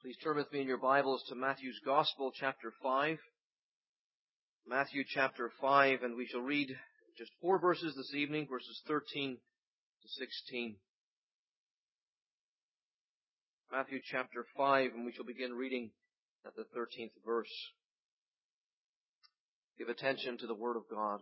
Please turn with me in your Bibles to Matthew's Gospel, chapter 5. Matthew chapter 5, and we shall read just 4 verses this evening, verses 13 to 16. Matthew chapter 5, and we shall begin reading at the 13th verse. Give attention to the Word of God.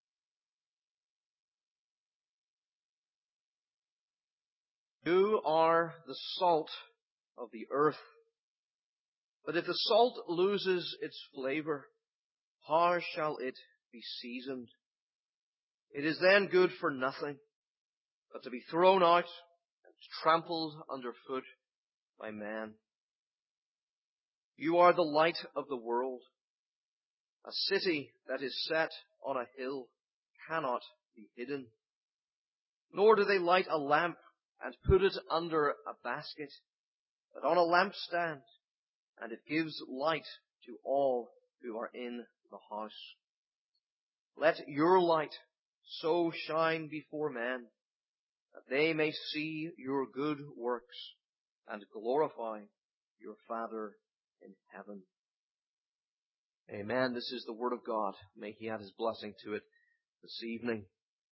You are the salt of the earth. But if the salt loses its flavor, how shall it be seasoned? It is then good for nothing, but to be thrown out and trampled underfoot by men. You are the light of the world. A city that is set on a hill cannot be hidden. Nor do they light a lamp and put it under a basket, but on a lampstand, and it gives light to all who are in the house. Let your light so shine before men, that they may see your good works and glorify your Father in heaven. Amen. This is the Word of God. May He add His blessing to it this evening.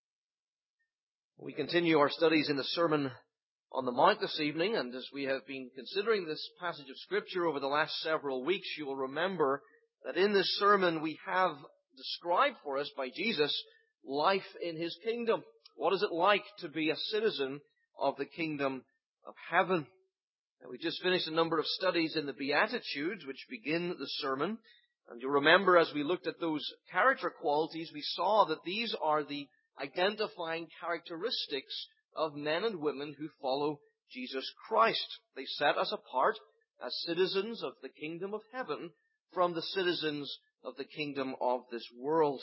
We continue our studies in the Sermon on the Mount this evening, and as we have been considering this passage of Scripture over the last several weeks, you will remember that in this sermon we have described for us by Jesus life in His kingdom. What is it like to be a citizen of the kingdom of heaven? And we just finished a number of studies in the Beatitudes, which begin the sermon. And you'll remember as we looked at those character qualities, we saw that these are the identifying characteristics of men and women who follow Jesus Christ. They set us apart as citizens of the kingdom of heaven from the citizens of the kingdom of this world.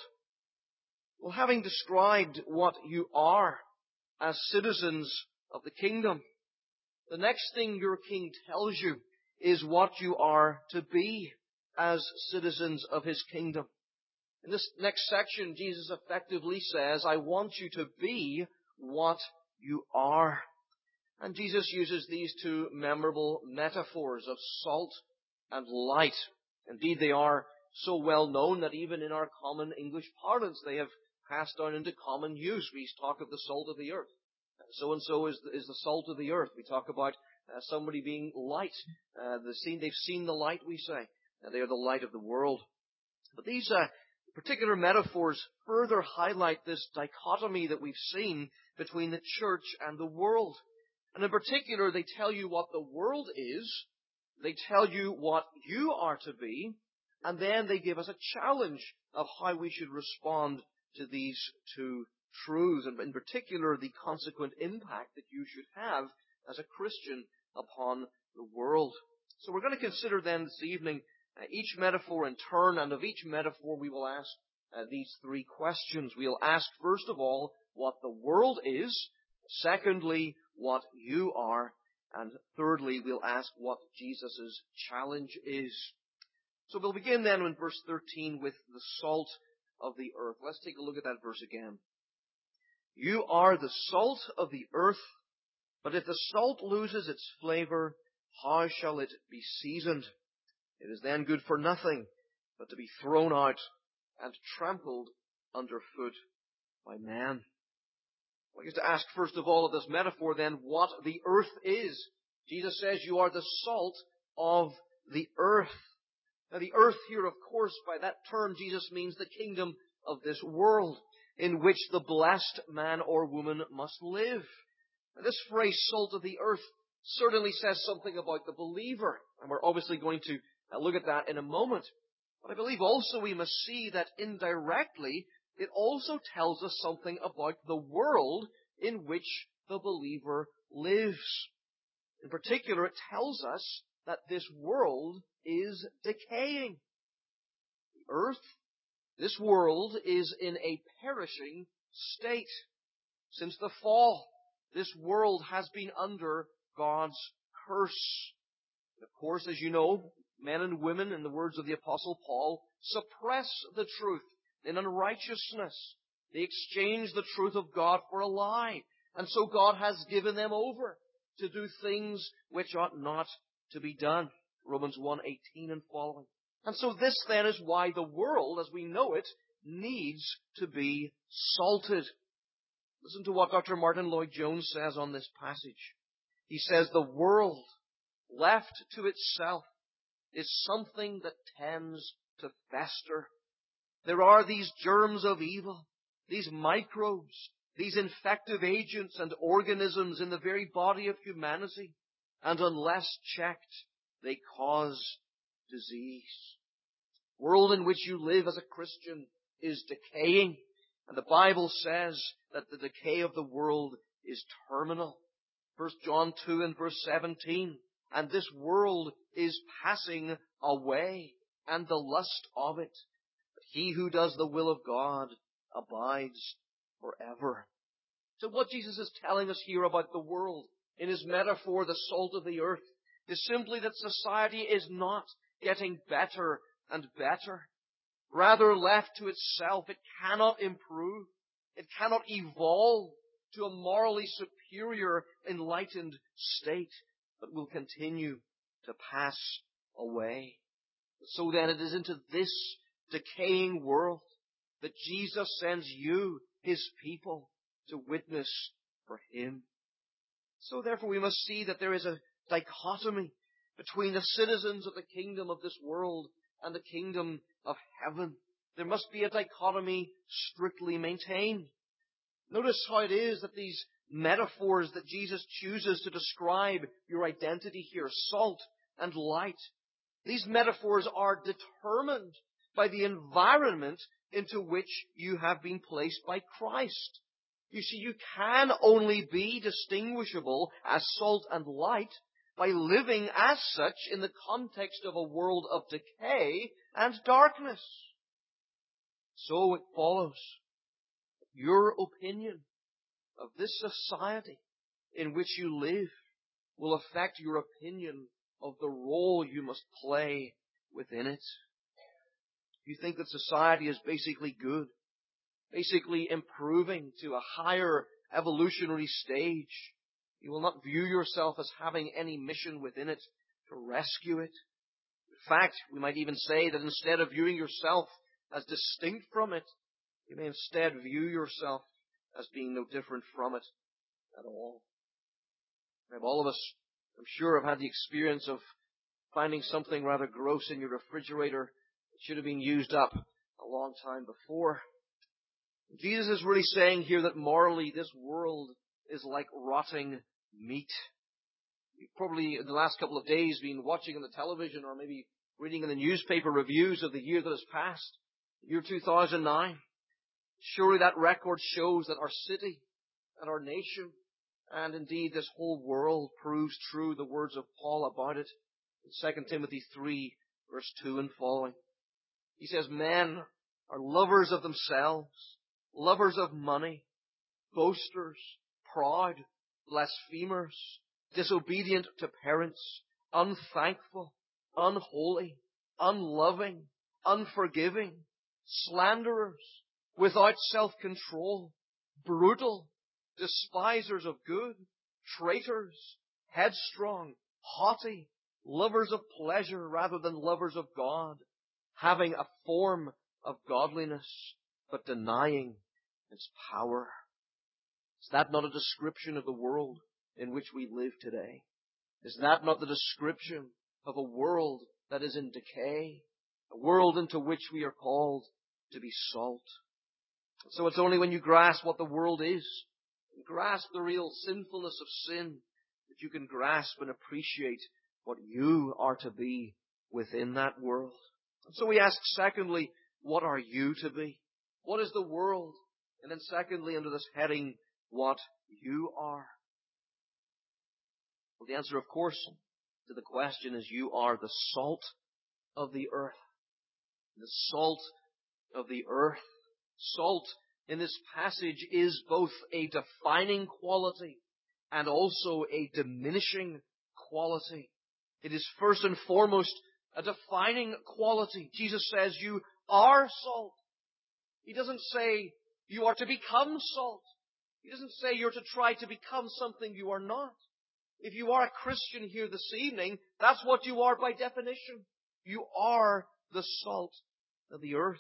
Well, having described what you are as citizens of the kingdom, the next thing your king tells you is what you are to be as citizens of His kingdom. In this next section, Jesus effectively says, I want you to be what you are. And Jesus uses these two memorable metaphors of salt and light. Indeed, they are so well known that even in our common English parlance, they have passed down into common use. We talk of the salt of the earth. So-and-so is the salt of the earth. We talk about somebody being light. They've seen the light, we say. And they are the light of the world. But these particular metaphors further highlight this dichotomy that we've seen between the church and the world. And in particular, they tell you what the world is, they tell you what you are to be, and then they give us a challenge of how we should respond to these two truths, and in particular, the consequent impact that you should have as a Christian upon the world. So we're going to consider then this evening each metaphor in turn, and of each metaphor we will ask these three questions. We'll ask, first of all, what the world is. Secondly, what you are. And thirdly, we'll ask what Jesus' challenge is. So we'll begin then in verse 13 with the salt of the earth. Let's take a look at that verse again. You are the salt of the earth, but if the salt loses its flavor, how shall it be seasoned? It is then good for nothing, but to be thrown out and trampled underfoot by men. I want to ask first of all of this metaphor then what the earth is. Jesus says you are the salt of the earth. Now the earth here, of course, by that term Jesus means the kingdom of this world in which the blessed man or woman must live. And this phrase, salt of the earth, certainly says something about the believer. And we're obviously going to look at that in a moment. But I believe also we must see that indirectly it also tells us something about the world in which the believer lives. In particular, it tells us that this world is decaying. The earth, this world, is in a perishing state. Since the fall, this world has been under God's curse. And of course, as you know, men and women, in the words of the Apostle Paul, suppress the truth in unrighteousness. They exchange the truth of God for a lie. And so God has given them over to do things which ought not to be done. Romans 1:18 and following. And so this then is why the world, as we know it, needs to be salted. Listen to what Dr. Martin Lloyd-Jones says on this passage. He says, the world, left to itself, is something that tends to fester. There are these germs of evil, these microbes, these infective agents and organisms in the very body of humanity, and unless checked, they cause disease. The world in which you live as a Christian is decaying, and the Bible says that the decay of the world is terminal. 1 John 2 and verse 17, and this world is passing away, and the lust of it. But he who does the will of God abides forever. So what Jesus is telling us here about the world, in his metaphor, the salt of the earth, is simply that society is not getting better and better. Rather, left to itself, it cannot improve. It cannot evolve to a morally superior, enlightened state, but will continue to pass away. So then it is into this decaying world that Jesus sends you, his people, to witness for him. So therefore we must see that there is a dichotomy between the citizens of the kingdom of this world and the kingdom of heaven. There must be a dichotomy strictly maintained. Notice how it is that these metaphors that Jesus chooses to describe your identity here, salt and light, these metaphors are determined by the environment into which you have been placed by Christ. You see, you can only be distinguishable as salt and light by living as such in the context of a world of decay and darkness. So it follows that your opinion of this society in which you live will affect your opinion of the role you must play within it. You think that society is basically good, basically improving to a higher evolutionary stage. You will not view yourself as having any mission within it to rescue it. In fact, we might even say that instead of viewing yourself as distinct from it, you may instead view yourself as being no different from it at all. Now, all of us, I'm sure, have had the experience of finding something rather gross in your refrigerator that should have been used up a long time before. Jesus is really saying here that morally this world is like rotting meat. You've probably in the last couple of days been watching on the television or maybe reading in the newspaper reviews of the year that has passed, the year 2009. Surely that record shows that our city and our nation and indeed this whole world proves true the words of Paul about it in 2 Timothy 3 verse 2 and following. He says, men are lovers of themselves, lovers of money, boasters, proud, blasphemers, disobedient to parents, unthankful, unholy, unloving, unforgiving, slanderers, without self-control, brutal, despisers of good, traitors, headstrong, haughty, lovers of pleasure rather than lovers of God, having a form of godliness, but denying its power. Is that not a description of the world in which we live today? Is that not the description of a world that is in decay? A world into which we are called to be salt. So it's only when you grasp what the world is, and grasp the real sinfulness of sin, that you can grasp and appreciate what you are to be within that world. And so we ask, secondly, what are you to be? What is the world? And then secondly, under this heading, what you are. Well, the answer, of course, to the question is you are the salt of the earth. The salt of the earth. Salt in this passage is both a defining quality and also a diminishing quality. It is first and foremost a defining quality. Jesus says you are salt. He doesn't say you are to become salt. He doesn't say you're to try to become something you are not. If you are a Christian here this evening, that's what you are by definition. You are the salt of the earth.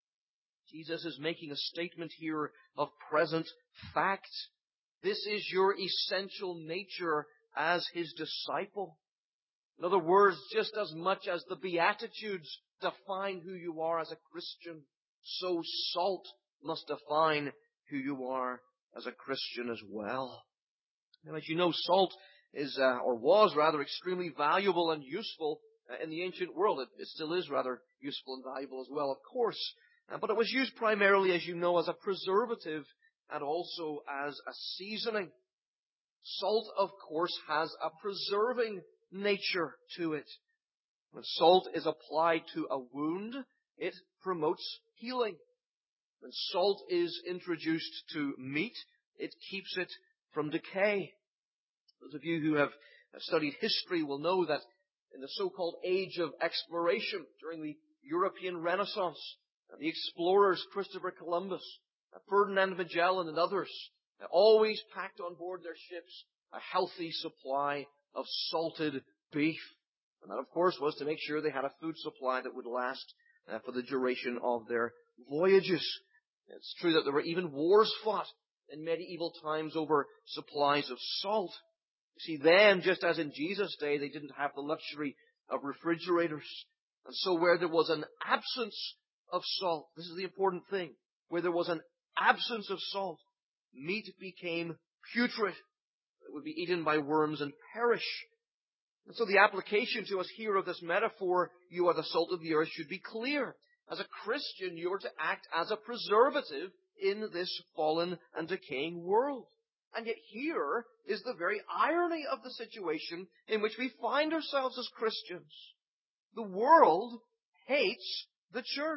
Jesus is making a statement here of present fact. This is your essential nature as His disciple. In other words, just as much as the Beatitudes define who you are as a Christian, so salt must define who you are as a Christian as well. Now, as you know, salt is, or was rather, extremely valuable and useful in the ancient world. It still is rather useful and valuable as well, of course. But it was used primarily, as you know, as a preservative and also as a seasoning. Salt, of course, has a preserving nature to it. When salt is applied to a wound, it promotes healing. When salt is introduced to meat, it keeps it from decay. Those of you who have studied history will know that in the so-called age of exploration during the European Renaissance, the explorers Christopher Columbus, Ferdinand Magellan and others always packed on board their ships a healthy supply of salted beef. And that, of course, was to make sure they had a food supply that would last for the duration of their voyages. It's true that there were even wars fought in medieval times over supplies of salt. You see, then, just as in Jesus' day, they didn't have the luxury of refrigerators. And so where there was an absence of salt, this is the important thing, where there was an absence of salt, meat became putrid. It would be eaten by worms and perish. And so the application to us here of this metaphor, you are the salt of the earth, should be clear. As a Christian, you are to act as a preservative in this fallen and decaying world. And yet here is the very irony of the situation in which we find ourselves as Christians. The world hates the church.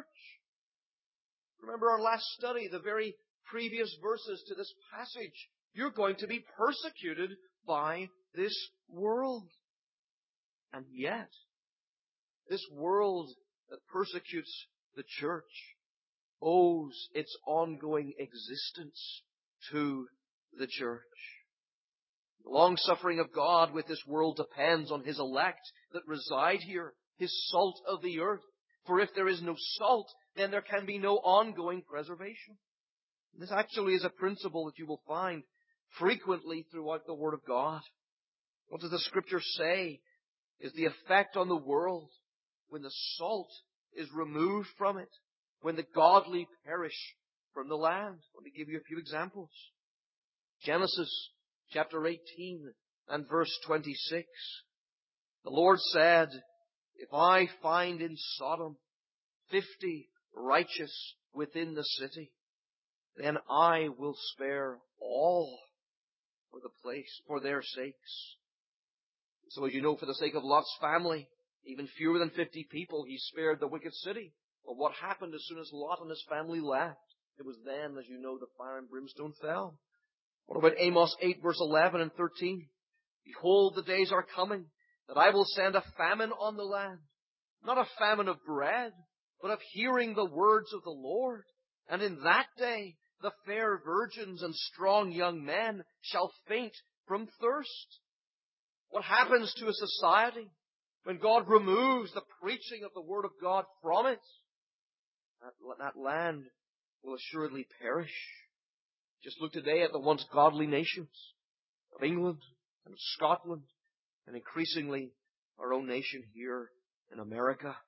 Remember our last study, the very previous verses to this passage. You're going to be persecuted by this world. And yet, this world that persecutes the church owes its ongoing existence to the church. The long-suffering of God with this world depends on His elect that reside here, His salt of the earth. For if there is no salt, then there can be no ongoing preservation. This actually is a principle that you will find frequently throughout the Word of God. What does the Scripture say is the effect on the world when the salt is removed from it, when the godly perish from the land? Let me give you a few examples. Genesis chapter 18 and verse 26. The Lord said, "If I find in Sodom 50 righteous within the city, then I will spare all for the place, for their sakes." So as you know, for the sake of Lot's family, even fewer than 50 people, he spared the wicked city. But what happened as soon as Lot and his family left? It was then, as you know, the fire and brimstone fell. What about Amos 8 verse 11 and 13? "Behold, the days are coming that I will send a famine on the land, not a famine of bread, but of hearing the words of the Lord. And in that day the fair virgins and strong young men shall faint from thirst." What happens to a society when God removes the preaching of the Word of God from it? That land will assuredly perish. Just look today at the once godly nations of England and of Scotland, and increasingly our own nation here in America.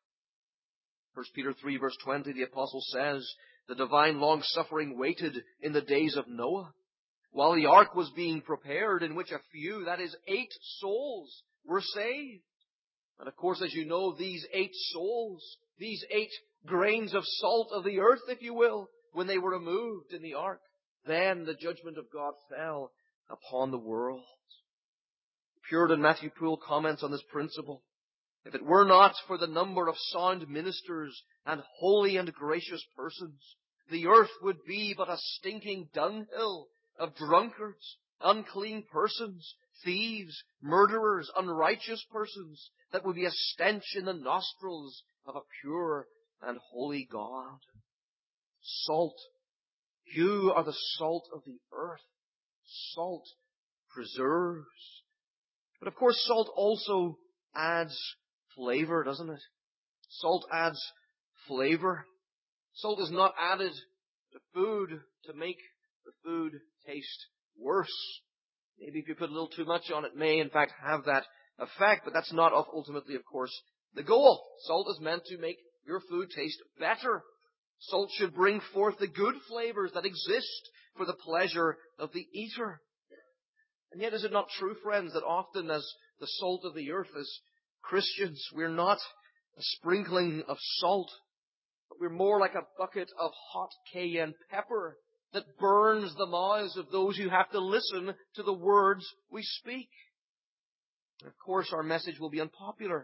1 Peter 3 verse 20, the apostle says, "The divine long-suffering waited in the days of Noah, while the ark was being prepared, in which a few, that is 8 souls, were saved." And of course, as you know, these 8 souls, these 8 grains of salt of the earth, if you will, when they were removed in the ark, then the judgment of God fell upon the world. Puritan Matthew Poole comments on this principle. "If it were not for the number of sound ministers and holy and gracious persons, the earth would be but a stinking dunghill of drunkards, unclean persons, thieves, murderers, unrighteous persons, that would be a stench in the nostrils of a pure and holy God." Salt. You are the salt of the earth. Salt preserves. But of course, salt also adds flavor, doesn't it? Salt adds flavor. Salt is not added to food to make the food taste worse. Maybe if you put a little too much on, it may in fact have that effect, but that's not ultimately, of course, the goal. Salt is meant to make your food taste better. Salt should bring forth the good flavors that exist for the pleasure of the eater. And yet is it not true, friends, that often as the salt of the earth, as Christians, we're not a sprinkling of salt, but we're more like a bucket of hot cayenne pepper that burns the mouths of those who have to listen to the words we speak. And of course, our message will be unpopular,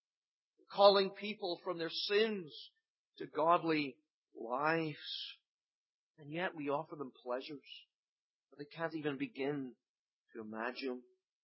calling people from their sins to godly lives. And yet we offer them pleasures that they can't even begin to imagine.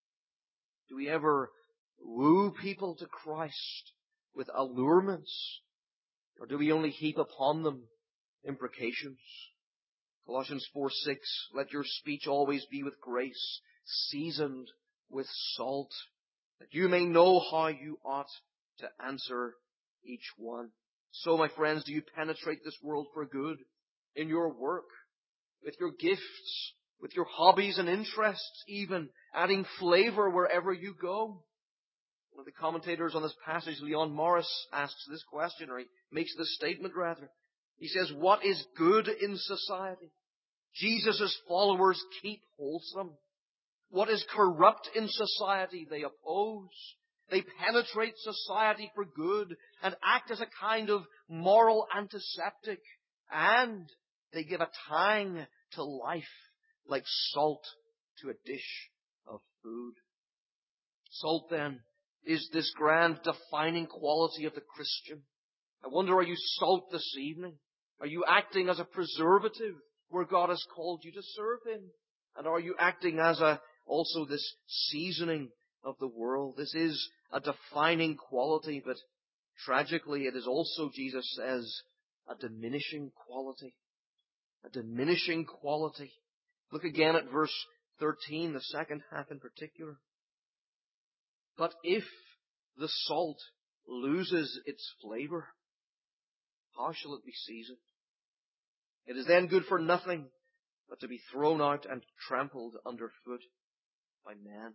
Do we ever woo people to Christ with allurements? Or do we only heap upon them imprecations? Colossians 4:6, let your speech always be with grace, seasoned with salt, that you may know how you ought to answer each one. So, my friends, do you penetrate this world for good in your work, with your gifts, with your hobbies and interests, even adding flavor wherever you go? One of the commentators on this passage, Leon Morris, asks this question, or he makes this statement rather. He says, what is good in society? Jesus' followers keep wholesome. What is corrupt in society? They oppose. They penetrate society for good and act as a kind of moral antiseptic. And they give a tang to life like salt to a dish of food. Salt, then, is this grand defining quality of the Christian. I wonder, are you salt this evening? Are you acting as a preservative where God has called you to serve Him? And are you acting as also this seasoning of the world? This is a defining quality, but tragically it is also, Jesus says, a diminishing quality. A diminishing quality. Look again at verse 13, the second half in particular. But if the salt loses its flavor, how shall it be seasoned? It is then good for nothing but to be thrown out and trampled underfoot by men.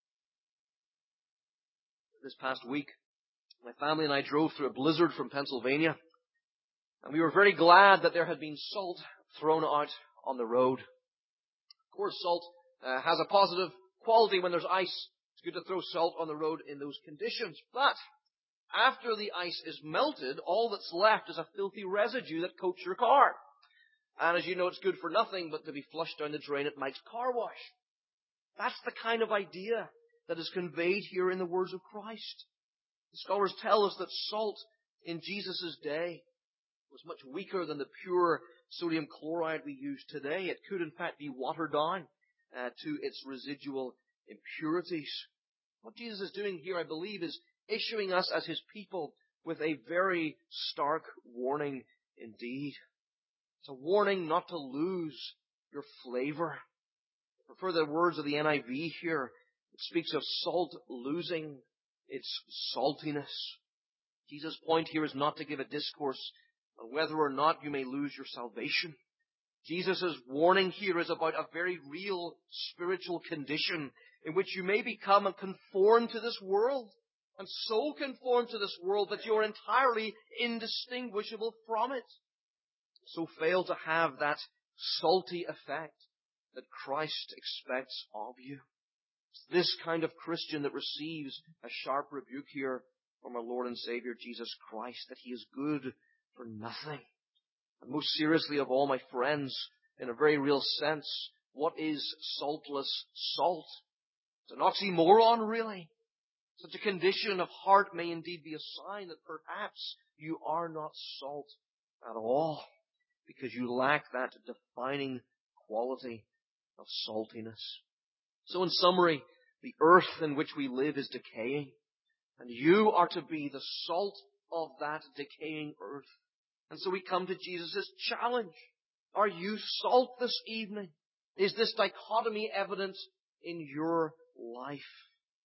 This past week, my family and I drove through a blizzard from Pennsylvania, and we were very glad that there had been salt thrown out on the road. Of course, salt has a positive quality when there's ice. It's good to throw salt on the road in those conditions. But after the ice is melted, all that's left is a filthy residue that coats your car. And as you know, it's good for nothing but to be flushed down the drain at Mike's car wash. That's the kind of idea that is conveyed here in the words of Christ. The scholars tell us that salt in Jesus' day was much weaker than the pure sodium chloride we use today. It could in fact be watered down to its residual impurities. What Jesus is doing here, I believe, is issuing us as His people with a very stark warning indeed. It's a warning not to lose your flavor. I prefer the words of the NIV here. It speaks of salt losing its saltiness. Jesus' point here is not to give a discourse on whether or not you may lose your salvation. Jesus' warning here is about a very real spiritual condition in which you may become conformed to this world, and so conformed to this world that you are entirely indistinguishable from it. So fail to have that salty effect that Christ expects of you. It's this kind of Christian that receives a sharp rebuke here from our Lord and Savior Jesus Christ, that he is good for nothing. And most seriously of all, my friends, in a very real sense, what is saltless salt? It's an oxymoron, really. Such a condition of heart may indeed be a sign that perhaps you are not salt at all, because you lack that defining quality of saltiness. So in summary, the earth in which we live is decaying, and you are to be the salt of that decaying earth. And so we come to Jesus' challenge. Are you salt this evening? Is this dichotomy evident in your life?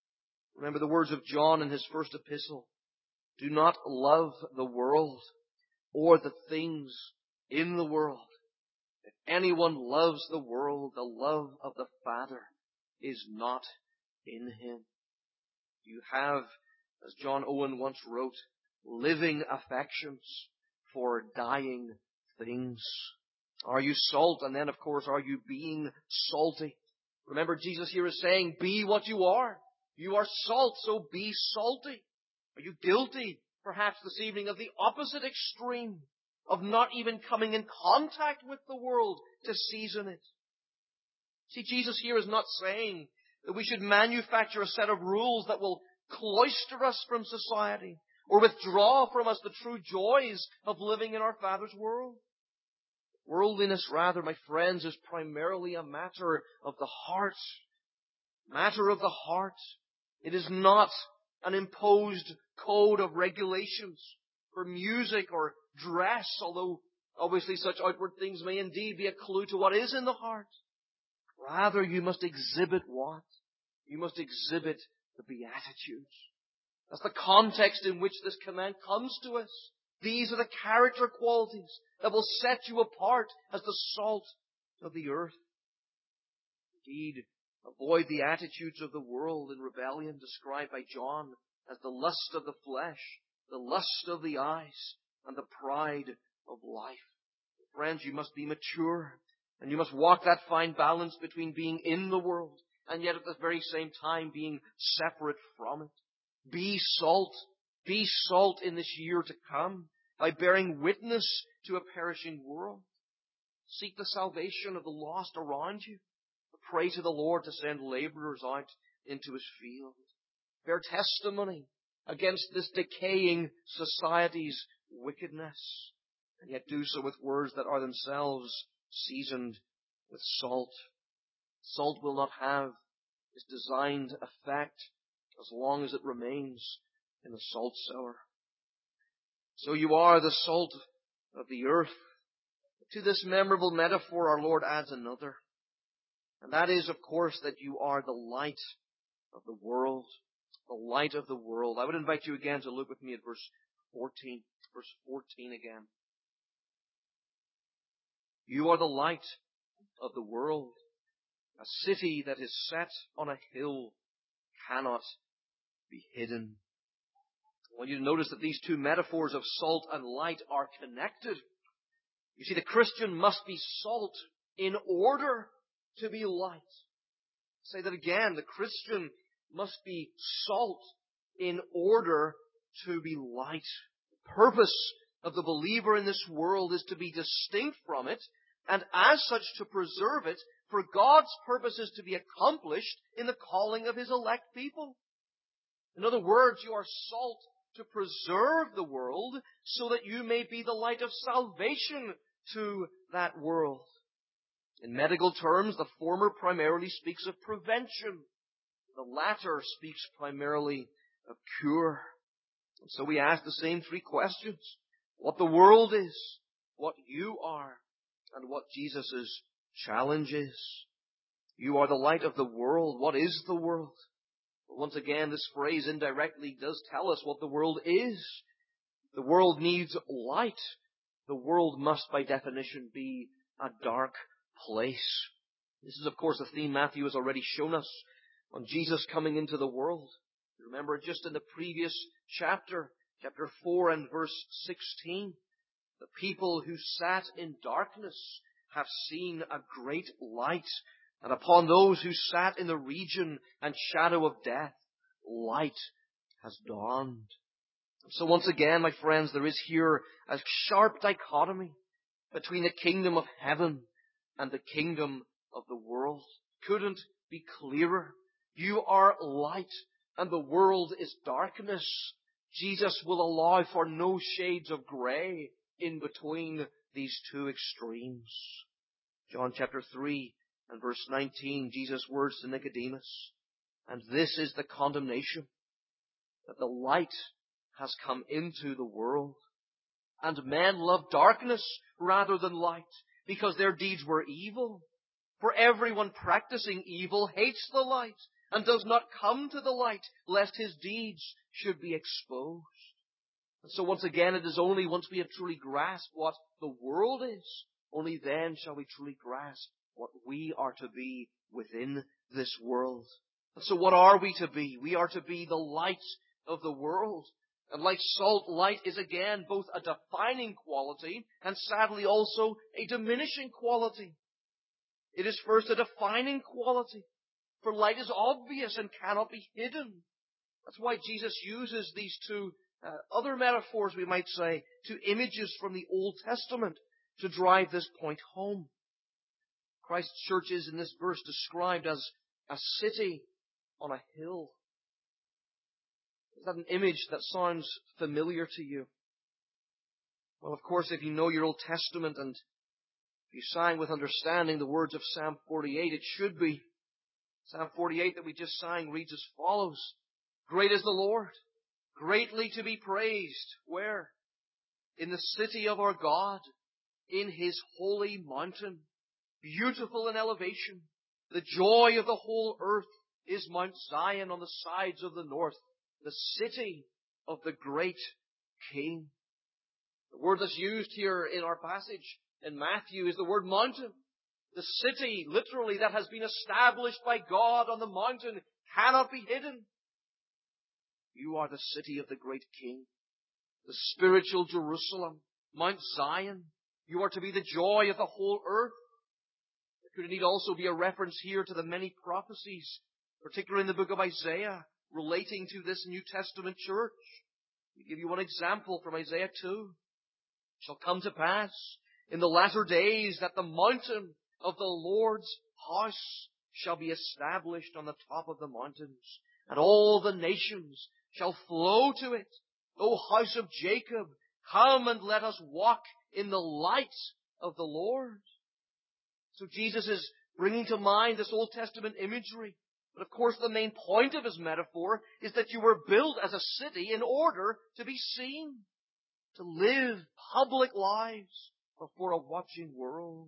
Remember the words of John in his first epistle. Do not love the world or the things in the world. If anyone loves the world, the love of the Father is not in him. You have, as John Owen once wrote, living affections for dying things. Are you salt? And then, of course, are you being salty? Remember, Jesus here is saying, be what you are. You are salt, so be salty. Are you guilty, perhaps this evening, of the opposite extreme, of not even coming in contact with the world to season it? See, Jesus here is not saying that we should manufacture a set of rules that will cloister us from society or withdraw from us the true joys of living in our Father's world. Worldliness, rather, my friends, is primarily a matter of the heart. Matter of the heart. It is not an imposed code of regulations for music or dress, although obviously such outward things may indeed be a clue to what is in the heart. Rather, you must exhibit what? You must exhibit the Beatitudes. That's the context in which this command comes to us. These are the character qualities that will set you apart as the salt of the earth. Indeed, avoid the attitudes of the world in rebellion described by John as the lust of the flesh, the lust of the eyes, and the pride of life. Friends, you must be mature, and you must walk that fine balance between being in the world and yet at the very same time being separate from it. Be salt. Be salt in this year to come by bearing witness to a perishing world. Seek the salvation of the lost around you. Pray to the Lord to send laborers out into His field. Bear testimony against this decaying society's wickedness, and yet do so with words that are themselves seasoned with salt. Salt will not have its designed effect as long as it remains in the salt cellar. So you are the salt of the earth. To this memorable metaphor, our Lord adds another. And that is, of course, that you are the light of the world. The light of the world. I would invite you again to look with me at verse 14. Verse 14 again. You are the light of the world. A city that is set on a hill cannot be hidden. I want you to notice that these two metaphors of salt and light are connected. You see, the Christian must be salt in order to be light. I'll say that again. The Christian must be salt in order to be light. The purpose of the believer in this world is to be distinct from it, and as such to preserve it for God's purposes to be accomplished in the calling of His elect people. In other words, you are salt to preserve the world so that you may be the light of salvation to that world. In medical terms, the former primarily speaks of prevention. The latter speaks primarily of cure. And so we ask the same three questions. What the world is, what you are, and what Jesus' challenge is. You are the light of the world. What is the world? Well, once again, this phrase indirectly does tell us what the world is. The world needs light. The world must, by definition, be a dark place. This is, of course, a theme Matthew has already shown us on Jesus coming into the world. Remember, just in the previous chapter, chapter 4 and verse 16, the people who sat in darkness have seen a great light, and upon those who sat in the region and shadow of death, light has dawned. So once again, my friends, there is here a sharp dichotomy between the kingdom of heaven and the kingdom of the world. Couldn't be clearer. You are light and the world is darkness. Jesus will allow for no shades of grey in between these two extremes. John chapter 3 and verse 19, Jesus' words to Nicodemus. And this is the condemnation, that the light has come into the world, and men love darkness rather than light, because their deeds were evil. For everyone practicing evil hates the light and does not come to the light, lest his deeds should be exposed. And so once again, it is only once we have truly grasped what the world is, only then shall we truly grasp what we are to be within this world. And so what are we to be? We are to be the light of the world. And like salt, light is again both a defining quality and sadly also a diminishing quality. It is first a defining quality, for light is obvious and cannot be hidden. That's why Jesus uses these two other metaphors, we might say, two images from the Old Testament to drive this point home. Christ's church is in this verse described as a city on a hill. Is that an image that sounds familiar to you? Well, of course, if you know your Old Testament and if you sang with understanding the words of Psalm 48, it should be. Psalm 48 that we just sang reads as follows. Great is the Lord, greatly to be praised. Where? In the city of our God, in His holy mountain, beautiful in elevation. The joy of the whole earth is Mount Zion on the sides of the north, the city of the great King. The word that's used here in our passage in Matthew is the word mountain. The city, literally, that has been established by God on the mountain cannot be hidden. You are the city of the great King, the spiritual Jerusalem, Mount Zion. You are to be the joy of the whole earth. There could indeed also be a reference here to the many prophecies, particularly in the book of Isaiah, relating to this New Testament church. I'll give you one example from Isaiah 2. It shall come to pass in the latter days that the mountain of the Lord's house shall be established on the top of the mountains, and all the nations shall flow to it. O house of Jacob, come and let us walk in the light of the Lord. So Jesus is bringing to mind this Old Testament imagery. But of course the main point of his metaphor is that you were built as a city in order to be seen, to live public lives before a watching world.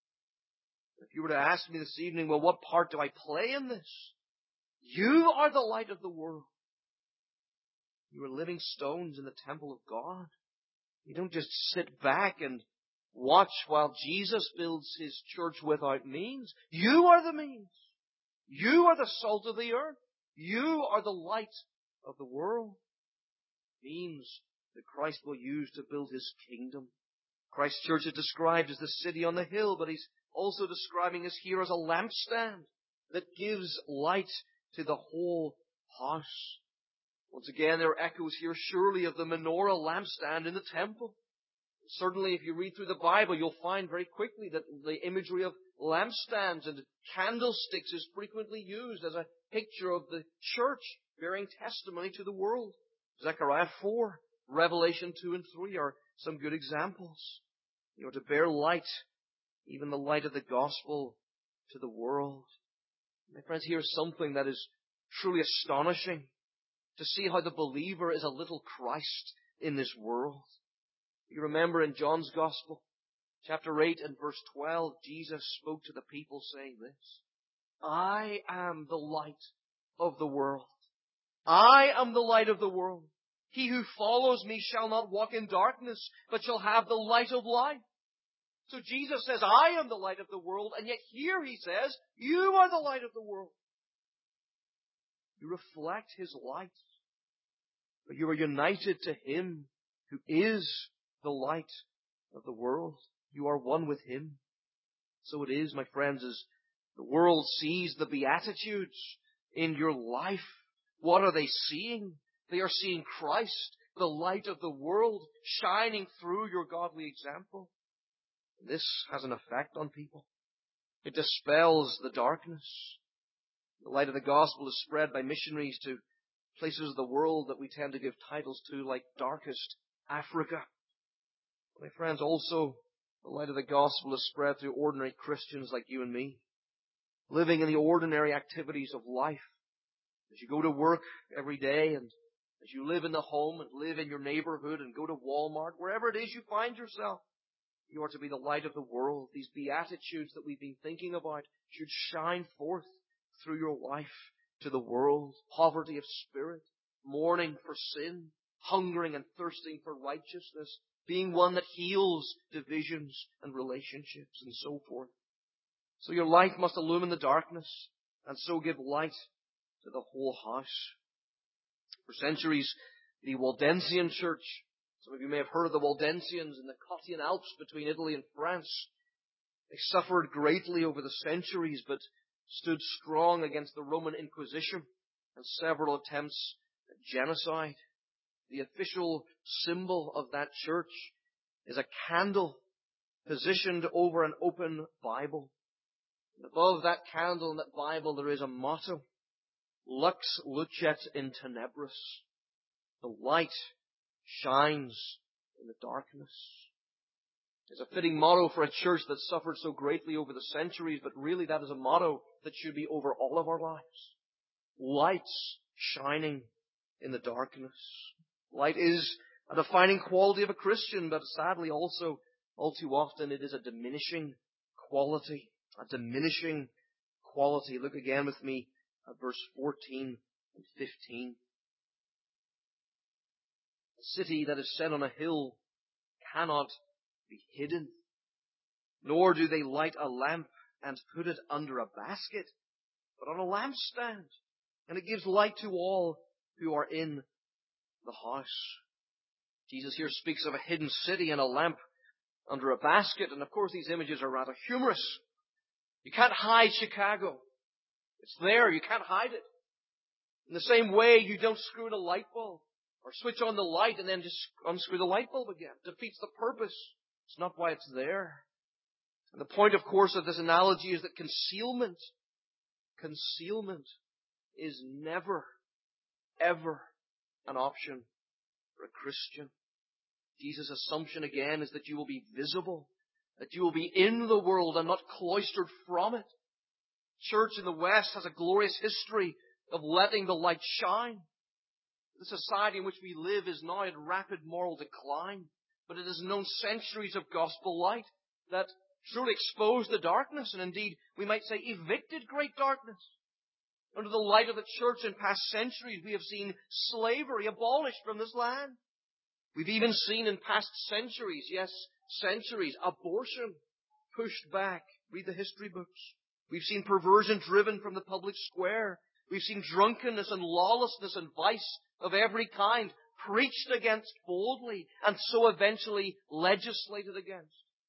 If you were to ask me this evening, well, what part do I play in this? You are the light of the world. You are living stones in the temple of God. You don't just sit back and watch while Jesus builds His church without means. You are the means. You are the salt of the earth. You are the light of the world. Means that Christ will use to build His kingdom. Christ's church is described as the city on the hill, but He's also describing us here as a lampstand that gives light to the whole house. Once again, there are echoes here surely of the menorah lampstand in the temple. Certainly, if you read through the Bible, you'll find very quickly that the imagery of lampstands and candlesticks is frequently used as a picture of the church bearing testimony to the world. Zechariah 4, Revelation 2 and 3 are some good examples. You know, to bear light, even the light of the gospel, to the world. My friends, here's something that is truly astonishing. To see how the believer is a little Christ in this world. You remember in John's Gospel, chapter 8 and verse 12, Jesus spoke to the people saying this, I am the light of the world. I am the light of the world. He who follows me shall not walk in darkness, but shall have the light of life. So Jesus says, I am the light of the world, and yet here He says, you are the light of the world. You reflect His light, but you are united to Him who is the light of the world. You are one with Him. So it is, my friends, as the world sees the Beatitudes in your life. What are they seeing? They are seeing Christ, the light of the world, shining through your godly example. This has an effect on people. It dispels the darkness. The light of the gospel is spread by missionaries to places of the world that we tend to give titles to, like darkest Africa. My friends, also, the light of the gospel is spread through ordinary Christians like you and me, living in the ordinary activities of life. As you go to work every day, and as you live in the home and live in your neighborhood and go to Walmart, wherever it is you find yourself, you are to be the light of the world. These Beatitudes that we've been thinking about should shine forth through your life, to the world, poverty of spirit, mourning for sin, hungering and thirsting for righteousness, being one that heals divisions and relationships and so forth. So your life must illumine the darkness and so give light to the whole house. For centuries, the Waldensian Church, some of you may have heard of the Waldensians in the Cottian Alps between Italy and France. They suffered greatly over the centuries, but stood strong against the Roman Inquisition and several attempts at genocide. The official symbol of that church is a candle positioned over an open Bible. And above that candle in that Bible there is a motto, Lux lucet in tenebris. The light shines in the darkness. It's a fitting motto for a church that suffered so greatly over the centuries, but really that is a motto that should be over all of our lives. Lights shining in the darkness. Light is a defining quality of a Christian, but sadly also, all too often, it is a diminishing quality. A diminishing quality. Look again with me at verse 14 and 15. A city that is set on a hill cannot be hidden, nor do they light a lamp and put it under a basket, but on a lampstand, and it gives light to all who are in the house. Jesus here speaks of a hidden city and a lamp under a basket, and of course these images are rather humorous. You can't hide Chicago. It's there, you can't hide it. In the same way, you don't screw in a light bulb or switch on the light and then just unscrew the light bulb again. It defeats the purpose. It's not why it's there. And the point, of course, of this analogy is that concealment is never, ever an option for a Christian. Jesus' assumption again is that you will be visible, that you will be in the world and not cloistered from it. Church in the West has a glorious history of letting the light shine. The society in which we live is now in rapid moral decline, but it has known centuries of gospel light that truly exposed the darkness, and indeed, we might say, evicted great darkness. Under the light of the church in past centuries, we have seen slavery abolished from this land. We've even seen in past centuries, abortion pushed back. Read the history books. We've seen perversion driven from the public square. We've seen drunkenness and lawlessness and vice of every kind preached against boldly and so eventually legislated against.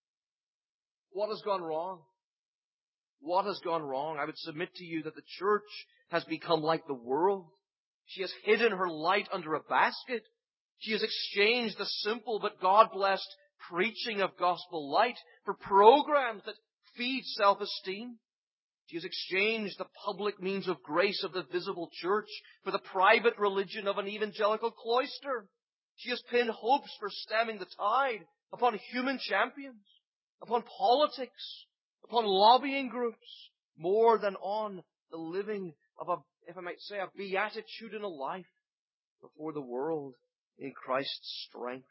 What has gone wrong? What has gone wrong? I would submit to you that the church has become like the world. She has hidden her light under a basket. She has exchanged the simple but God-blessed preaching of gospel light for programs that feed self-esteem. She has exchanged the public means of grace of the visible church for the private religion of an evangelical cloister. She has pinned hopes for stemming the tide upon human champions, upon politics, upon lobbying groups, more than on the living of a beatitudinal life before the world in Christ's strength.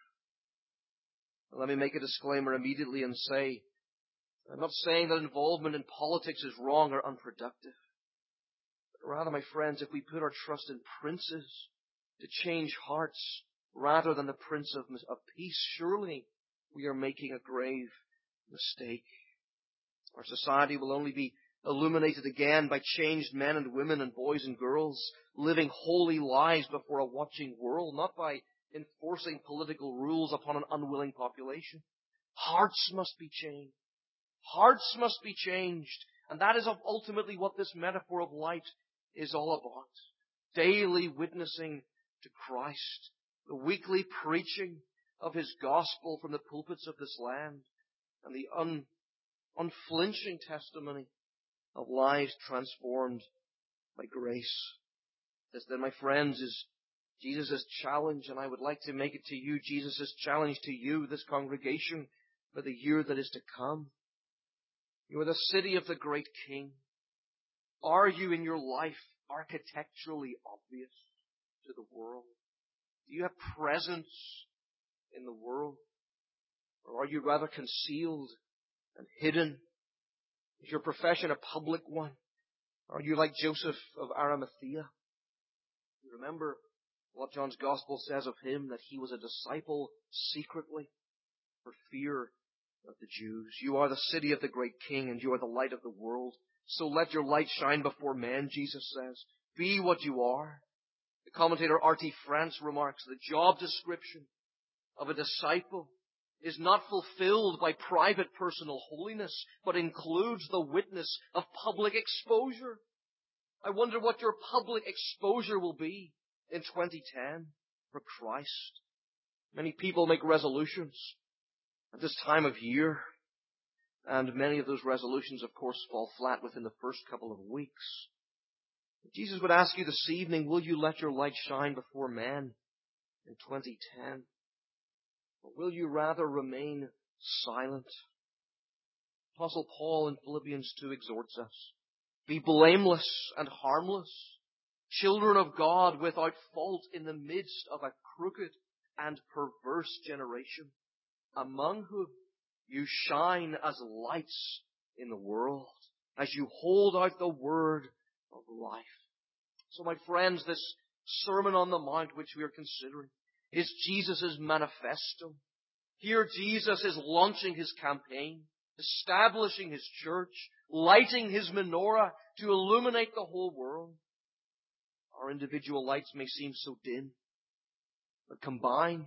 Let me make a disclaimer immediately and say, I'm not saying that involvement in politics is wrong or unproductive. But rather, my friends, if we put our trust in princes to change hearts rather than the Prince of Peace, surely we are making a grave mistake. Our society will only be illuminated again by changed men and women and boys and girls living holy lives before a watching world, not by enforcing political rules upon an unwilling population. Hearts must be changed. Hearts must be changed. And that is ultimately what this metaphor of light is all about. Daily witnessing to Christ. The weekly preaching of His gospel from the pulpits of this land. And the unflinching testimony of lives transformed by grace. This then, my friends, is Jesus' challenge, and I would like to make it to you, Jesus' challenge to you, this congregation, for the year that is to come. You are the city of the great King. Are you in your life architecturally obvious to the world? Do you have presence in the world? Or are you rather concealed and hidden? Is your profession a public one? Are you like Joseph of Arimathea? You remember what John's Gospel says of him, that he was a disciple secretly for fear of the Jews. You are the city of the great King, and you are the light of the world. So let your light shine before men, Jesus says. Be what you are. The commentator R.T. France remarks, the job description of a disciple is not fulfilled by private personal holiness, but includes the witness of public exposure. I wonder what your public exposure will be in 2010 for Christ. Many people make resolutions at this time of year, and many of those resolutions, of course, fall flat within the first couple of weeks. Jesus would ask you this evening, will you let your light shine before men in 2010? Or will you rather remain silent? Apostle Paul in Philippians 2 exhorts us, be blameless and harmless, children of God without fault in the midst of a crooked and perverse generation, among whom you shine as lights in the world, as you hold out the word of life. So my friends, this Sermon on the Mount which we are considering is Jesus' manifesto. Here Jesus is launching his campaign, establishing his church, lighting his menorah to illuminate the whole world. Our individual lights may seem so dim, but combined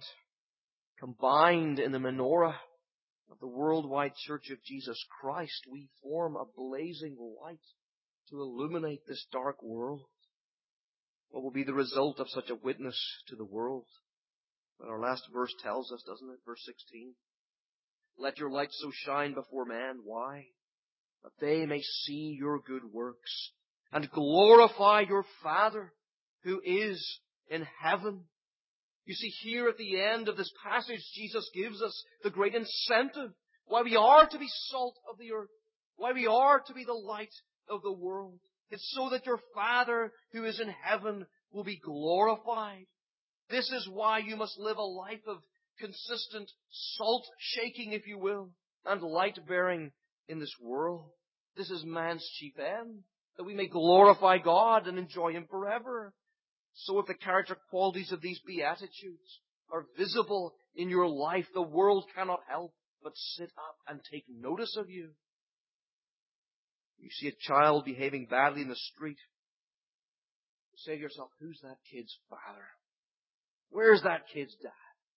in the menorah of the worldwide Church of Jesus Christ, we form a blazing light to illuminate this dark world. What will be the result of such a witness to the world? Well, our last verse tells us, doesn't it? Verse 16. Let your light so shine before men. Why? That they may see your good works and glorify your Father who is in heaven. You see, here at the end of this passage, Jesus gives us the great incentive why we are to be salt of the earth, why we are to be the light of the world. It's so that your Father who is in heaven will be glorified. This is why you must live a life of consistent salt shaking, if you will, and light bearing in this world. This is man's chief end, that we may glorify God and enjoy Him forever. So if the character qualities of these Beatitudes are visible in your life, the world cannot help but sit up and take notice of you. You see a child behaving badly in the street, you say to yourself, who's that kid's father? Where's that kid's dad?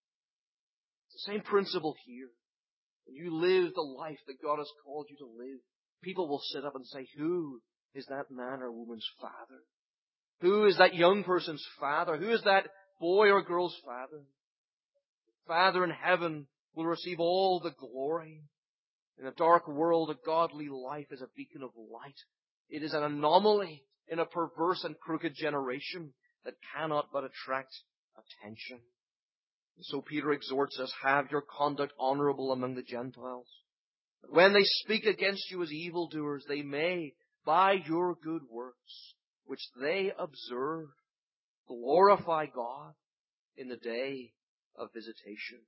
It's the same principle here. When you live the life that God has called you to live, people will sit up and say, who is that man or woman's father? Who is that young person's father? Who is that boy or girl's father? The Father in heaven will receive all the glory. In a dark world, a godly life is a beacon of light. It is an anomaly in a perverse and crooked generation that cannot but attract attention. And so Peter exhorts us, have your conduct honorable among the Gentiles. That when they speak against you as evildoers, they may, by your good works, which they observe, glorify God in the day of visitation.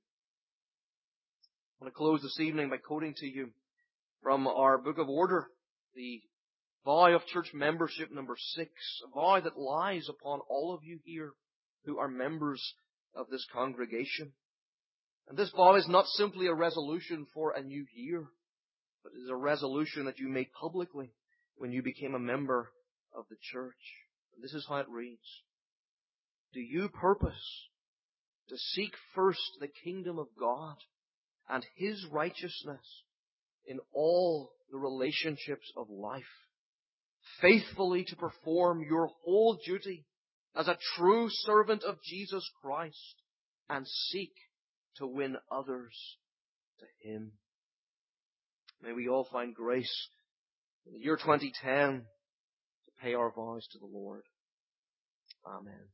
I want to close this evening by quoting to you from our Book of Order, the vow of church membership number 6, a vow that lies upon all of you here who are members of this congregation. And this vow is not simply a resolution for a new year, but it is a resolution that you made publicly when you became a member of the church. And this is how it reads. Do you purpose to seek first the kingdom of God and His righteousness in all the relationships of life, faithfully to perform your whole duty as a true servant of Jesus Christ, and seek to win others to Him? May we all find grace in the year 2010 to pay our vows to the Lord. Amen.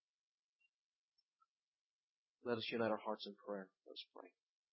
Let us unite our hearts in prayer. Let's pray.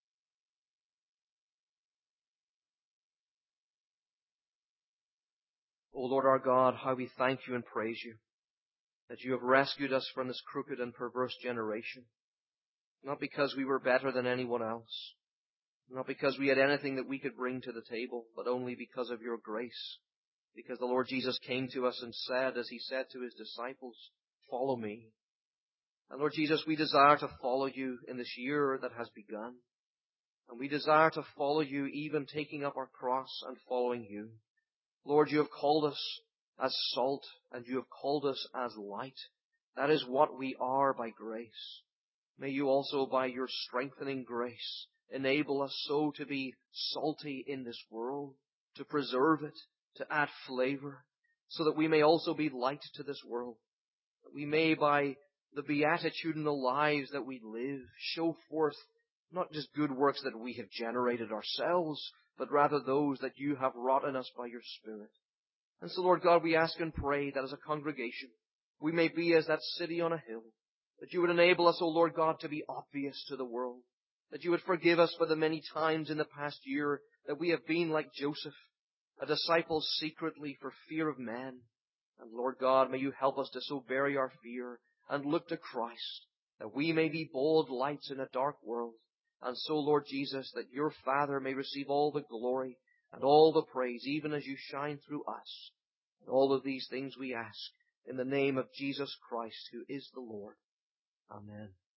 O Lord our God, how we thank you and praise you that you have rescued us from this crooked and perverse generation, not because we were better than anyone else, not because we had anything that we could bring to the table, but only because of your grace because the Lord Jesus came to us and said, as he said to his disciples, "Follow me." And Lord Jesus, we desire to follow you in this year that has begun. And we desire to follow you, even taking up our cross and following you. Lord, you have called us as salt, and you have called us as light. That is what we are by grace. May you also, by your strengthening grace, enable us so to be salty in this world, to preserve it, to add flavor, so that we may also be light to this world. That we may, by the beatitudinal lives that we live, show forth not just good works that we have generated ourselves, but rather those that you have wrought in us by your Spirit. And so, Lord God, we ask and pray that as a congregation, we may be as that city on a hill, that you would enable us, O Lord God, to be obvious to the world, that you would forgive us for the many times in the past year that we have been like Joseph, a disciple secretly for fear of men. And Lord God, may you help us to so bury our fear and look to Christ, that we may be bold lights in a dark world. And so, Lord Jesus, that your Father may receive all the glory and all the praise, even as you shine through us. And all of these things we ask in the name of Jesus Christ, who is the Lord. Amen.